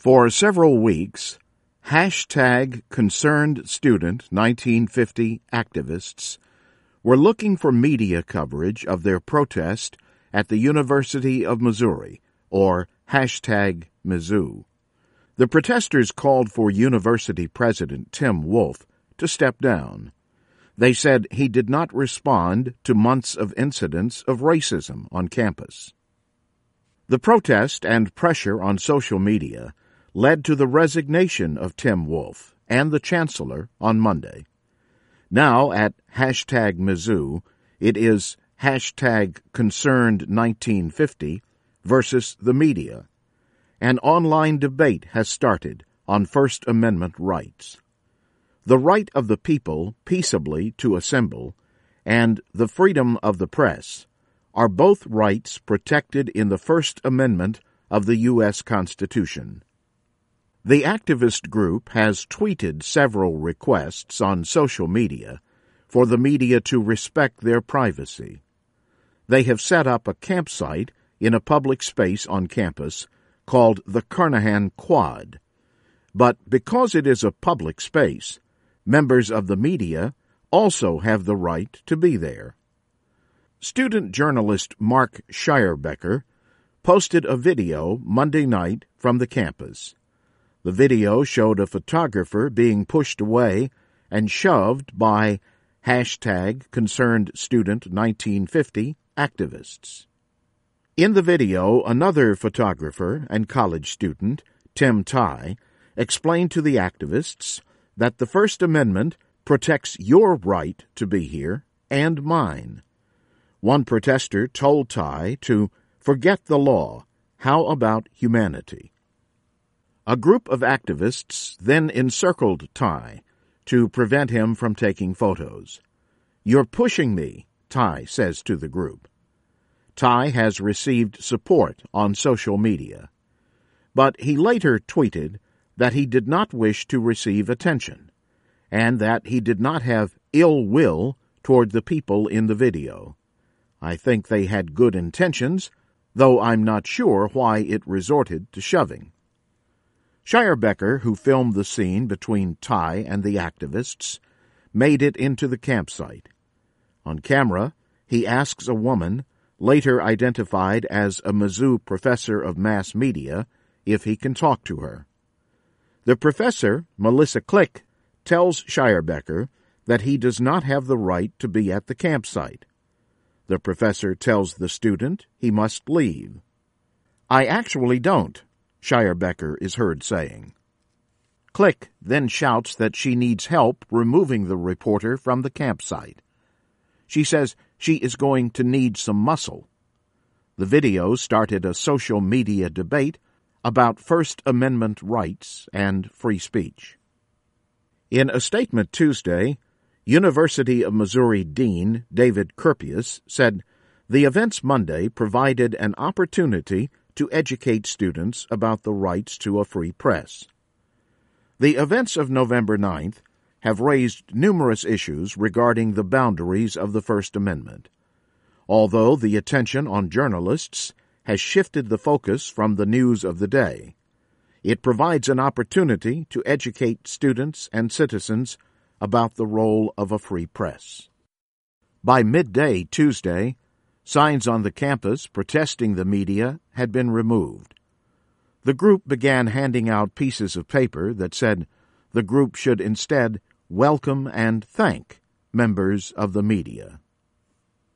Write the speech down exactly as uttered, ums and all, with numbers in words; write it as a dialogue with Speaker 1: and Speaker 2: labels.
Speaker 1: For several weeks, hashtag Concerned Student nineteen fifty activists were looking for media coverage of their protest at the University of Missouri, or hashtag Mizzou. The protesters called for University President Tim Wolfe to step down. They said he did not respond to months of incidents of racism on campus. The protest and pressure on social media led to the resignation of Tim Wolfe and the chancellor on Monday. Now at hashtag Mizzou, it is hashtag Concerned nineteen fifty versus the media. An online debate has started on First Amendment rights. The right of the people peaceably to assemble and the freedom of the press are both rights protected in the First Amendment of the U S Constitution. The activist group has tweeted several requests on social media for the media to respect their privacy. They have set up a campsite in a public space on campus called the Carnahan Quad. But because it is a public space, members of the media also have the right to be there. Student journalist Mark Schierbecker posted a video Monday night from the campus. The video showed a photographer being pushed away and shoved by hashtag Concerned Student nineteen fifty activists. In the video, another photographer and college student, Tim Tighe, explained to the activists that the First Amendment protects your right to be here and mine. One protester told Tighe to forget the law. How about humanity? A group of activists then encircled Tighe to prevent him from taking photos. "You're pushing me," Tighe says to the group. Tighe has received support on social media, but he later tweeted that he did not wish to receive attention and that he did not have ill will toward the people in the video. "I think they had good intentions, though I'm not sure why it resorted to shoving." Schierbecker, who filmed the scene between Tighe and the activists, made it into the campsite. On camera, he asks a woman, later identified as a Mizzou professor of mass media, if he can talk to her. The professor, Melissa Click, tells Schierbecker that he does not have the right to be at the campsite. The professor tells the student he must leave. "I actually don't," Schierbecker is heard saying. Click then shouts that she needs help removing the reporter from the campsite. She says she is going to need some muscle. The video started a social media debate about First Amendment rights and free speech. In a statement Tuesday, University of Missouri Dean David Kurpius said the events Monday provided an opportunity to educate students about the rights to a free press. The events of November ninth have raised numerous issues regarding the boundaries of the First Amendment. Although the attention on journalists has shifted the focus from the news of the day, it provides an opportunity to educate students and citizens about the role of a free press. By midday Tuesday, signs on the campus protesting the media had been removed. The group began handing out pieces of paper that said the group should instead welcome and thank members of the media.